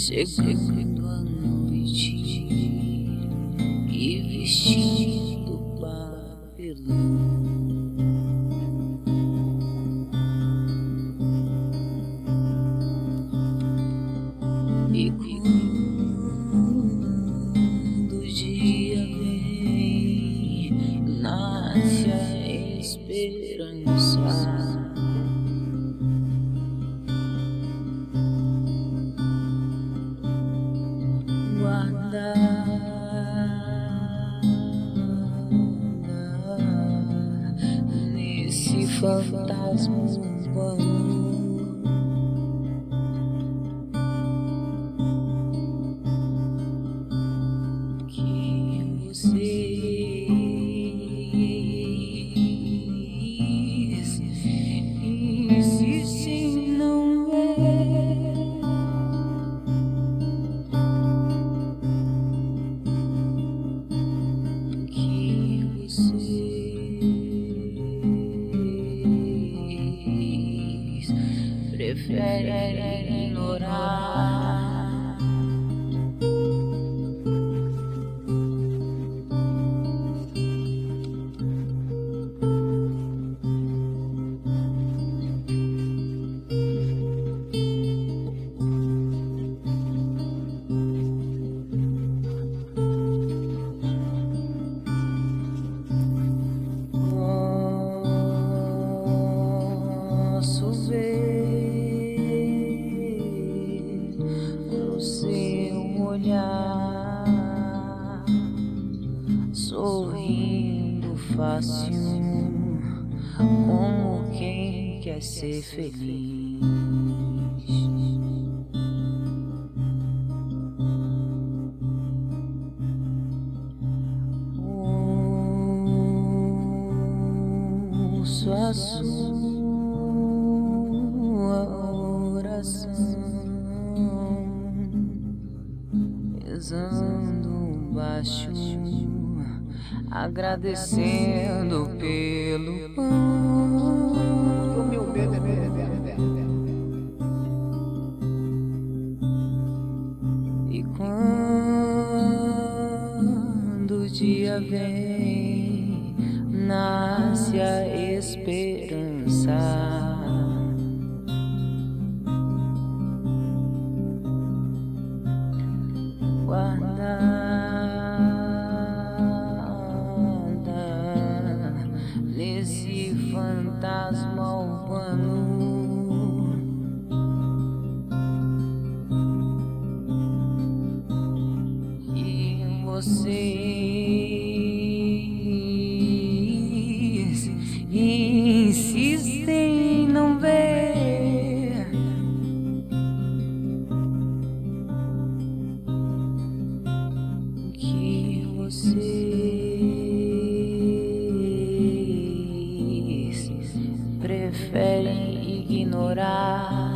chegando a noite e vestindo papelão. E quando o dia vem, nasce a esperança. Nesse fantasma urbano que vocês insistem não ver. Preferem ignorar. Posso ver no seu olhar, sorrindo fácil, como quem quer ser feliz. Ouço a sua oração, rezando baixo, agradecendo pelo pão. E quando o dia vem, nasce a esperança. Guardada nesse fantasma urbano que vocês insistem em não ver. Que vocês preferem ignorar.